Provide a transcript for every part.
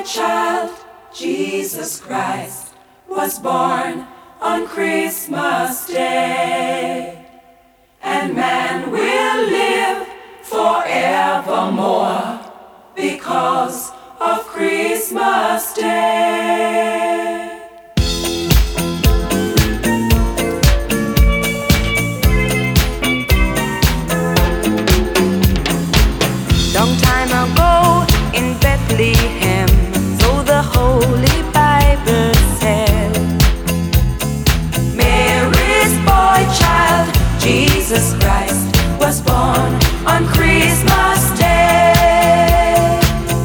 child, Jesus Christ, was born on Christmas Day. And man will live forevermore because of Christmas Day. Long time ago in Bethlehem, so the Holy Bible said, Mary's boy child, Jesus Christ, was born on Christmas Day.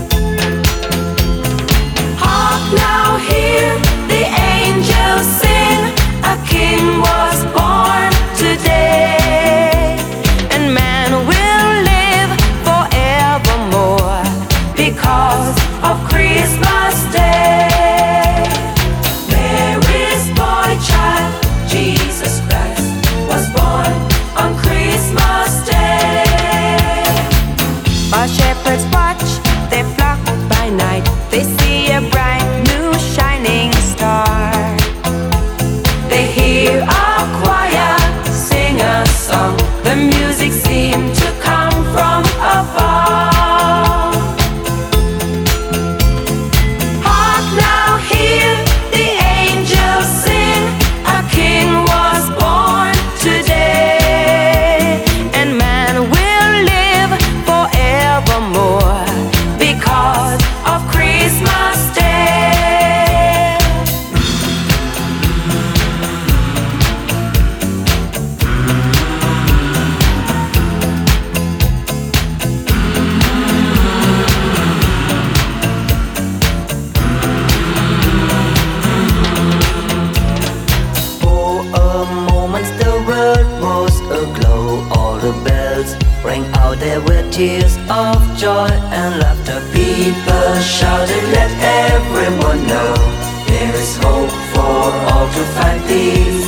Hark now, hear the angels sing, a king was born today, and man will live forevermore because of Christmas Day. Mary's boy child, Jesus Christ, was born on Christmas Day. While shepherds watch their flock by night, they see a bright new shining star. They hear a choir sing a song, the music seemed to come from afar. Hark now, hear the angels sing, a king was born today, and man will live forevermore because of Christmas Day. For a moment the world was aglow. All the bells rang out, there were tears of joy and laughter. People shouted, let everyone know there is hope for all to find peace.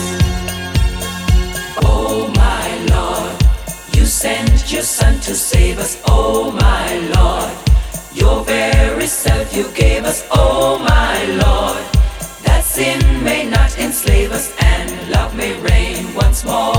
Oh my Lord, you sent your Son to save us. Oh my Lord, your very self you gave us. Oh my Lord, that sin may not enslave us and love may reign once more.